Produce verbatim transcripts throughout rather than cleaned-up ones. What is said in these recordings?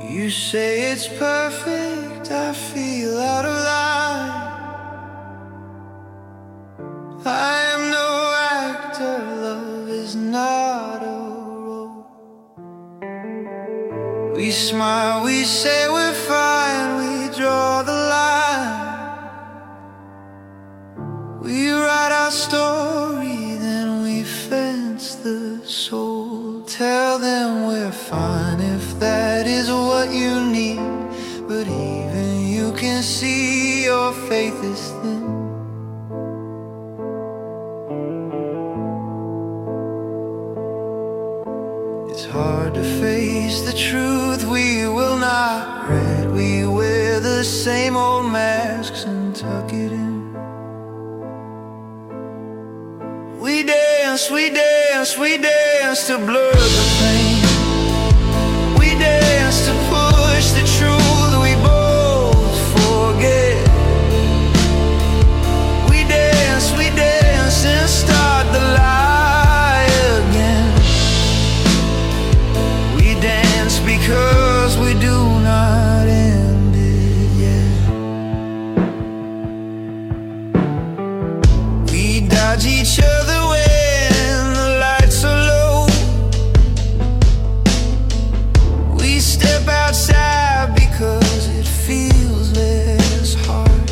You say it's perfect, I feel out of line. I am no actor, love is not a role. We smile, we say we're fine, we draw the line. We write our story, then we fence the soul. Tell them we're fine if that is what you need, but even you can see your faith is thin. It's hard to face the truth, we will not hide. We wear the same old masks and tuck it in. We dance, we dance, we dance to blur the pain. We dance to push the truth we both forget. We dance, we dance and start the lie again. We dance because we do not end it yet. We dodge each other when the lights are low. We step outside because it feels less hard.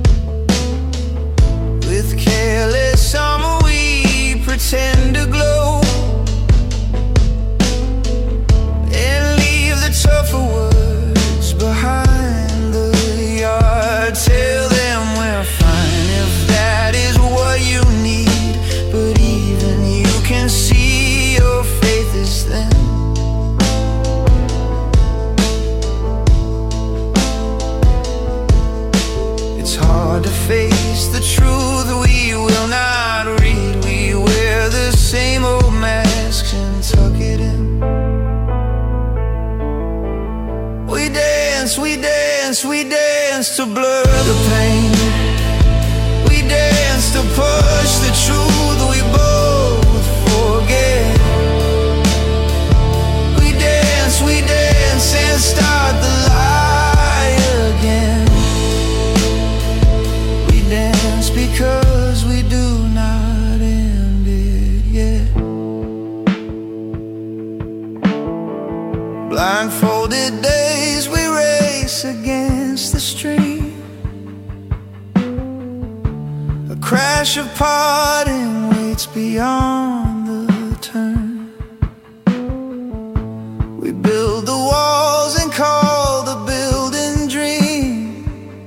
With careless summer we pretend to glow and leave the tougher words behind the yard. Tell them we're fine if that is what you need, but even you can see your faith is thin. It's hard to face the truth we will not read. We wear the same old masks and tuck it in. We dance, we dance, we dance to blur the pain. We dance to push the truth we both forget. We dance, we dance and start the lie again. We dance because we do not end it yet. Blindfolded days we race against the stream. A crash of parting waits beyond the turn. We build the walls and call the building dream.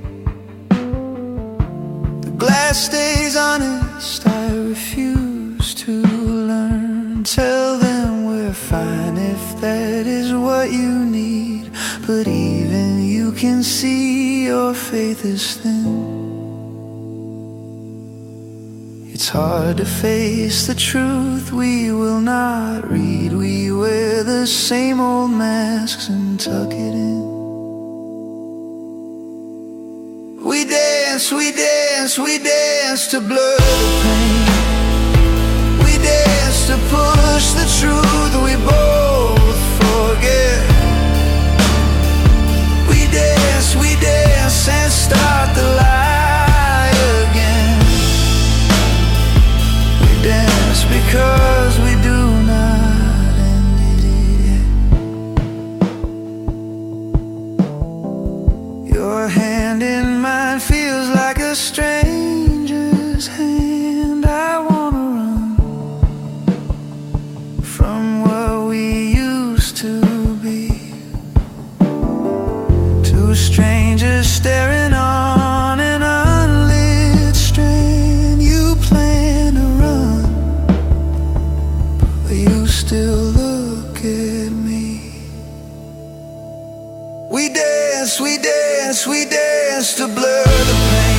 The glass stays honest, I refuse to learn. Tell them we're fine if that is what you need, but even you can see your faith is thin. It's hard to face the truth we will not read. We wear the same old masks and tuck it in. We dance, we dance, we dance to blur the pain. We dance to push the truth we both forget. We dance, we dance and start the lie again. We dance because we do not end it yet. Your hand in mine feels like a stranger's hand. I wanna run from what we used to be. Two strangers staring on an unlit strand. You plan to run, but you still look at me. We dance, we dance, we dance to blur the pain.